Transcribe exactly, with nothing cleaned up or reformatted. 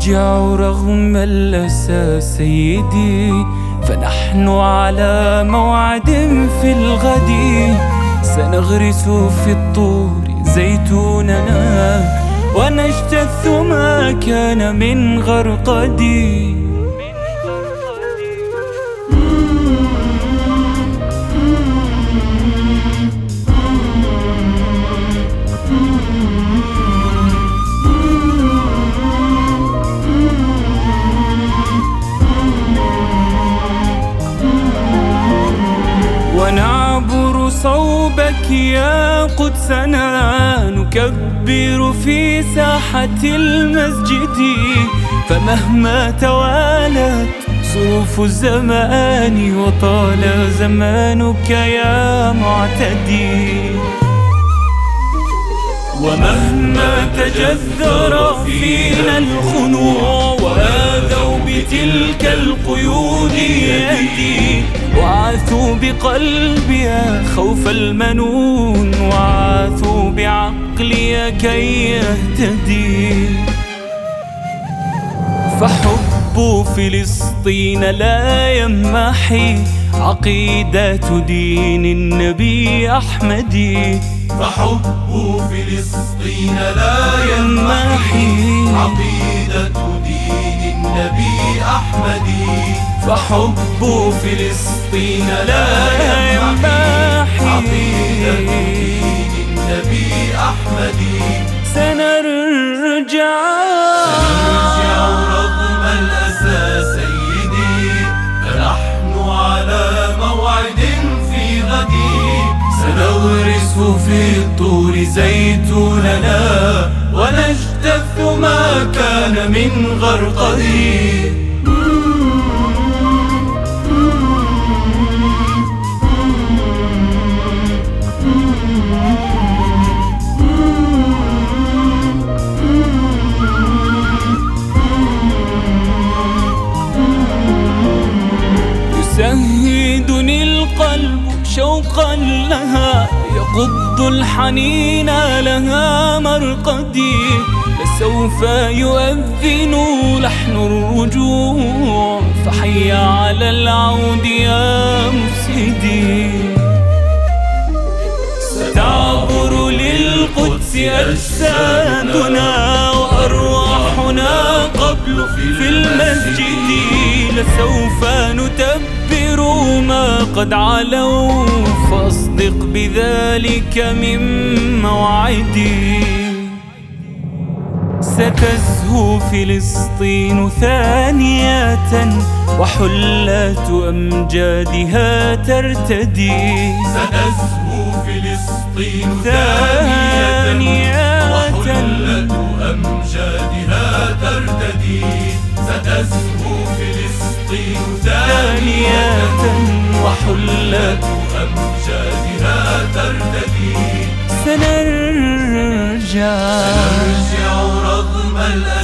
سنرجع رغم الأسى سيدي، فنحن على موعد في الغد. سنغرس في الطور زيتوننا ونجتث ما كان من غرقدي. ونعبر صوبك يا قدسنا، نكبر في ساحة المسجد. فمهما توالت ظروف الزمان وطال زمانك يا معتدي، ومهما تجذر فينا الخنوع وآذوا بتلك القيود يدي، وعاثوا بقلبي خوف المنون وعاثوا بعقلي كي يهتدي. فحب فلسطين لا يمحي عقيدة دين النبي أحمد. فحب فلسطين لا يمحي عقيدة دين النبي أحمد. فحب فلسطين لا يمحي عقيدة دين النبي أحمد. سنرجع سنرجع رغم الأسى سيدي، فنحن على موعد في غدي. سنغرس في الطور زيتوننا ونجتث ما كان من غرقدي. يسهدني القلب شوقا لها، يقض الحنين لها مرقدي. لسوف يؤذن لحن الرجوع، فحي على العود يا مفسدي. ستعبر للقدس أجسادنا وأرواحنا قبل في المسجد. لسوف نتبر ما قد علوا، فاصدق بذلك من موعدي. ستزهو فلسطين ثانية وحلات أمجادها ترتدي. ستزهو فلسطين ثانية وحلة أمجادها ترتدي. ستزهو فلسطين ثانية وحلة أمجادها ترتدي. سنرجع سنرجع رغم الأسى